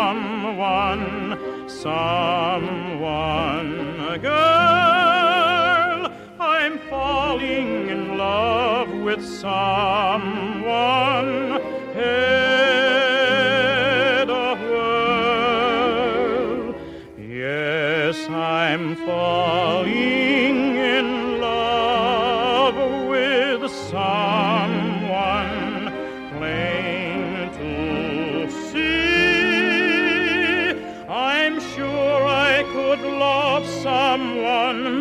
someone, girl. I'm falling in love with someone, head of world. Yes, I'm falling in love with someone, plain to see. I'm sure I could love someone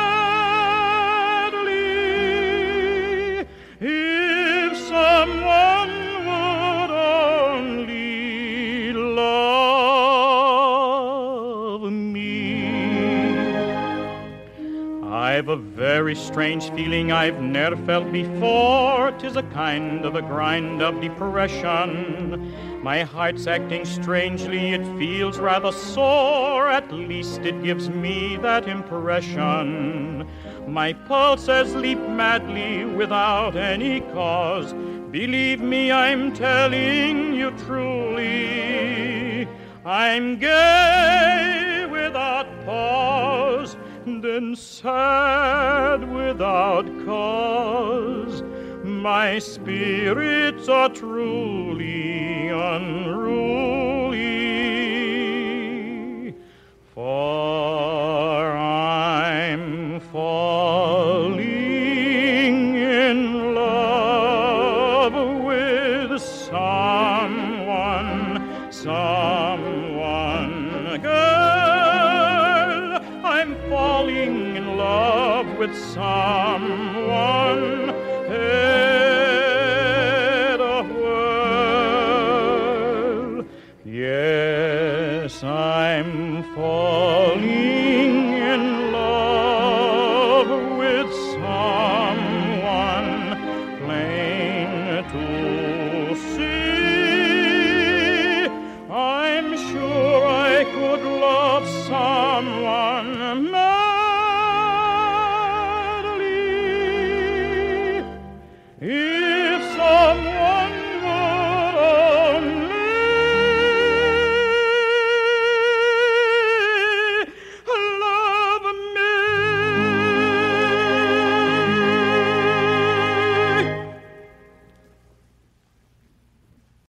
madly if someone would only love me. I've a very strange feeling I've never felt before. 'Tis a kind of a grind of depression. My heart's acting strangely, it feels rather sore. At least it gives me that impression. My pulses leap madly without any cause. Believe me, I'm telling you truly. I'm gay without pause, then sad without cause. My spirits are truly unruly, for I'm falling in love with someone, girl. I'm falling in love with someone.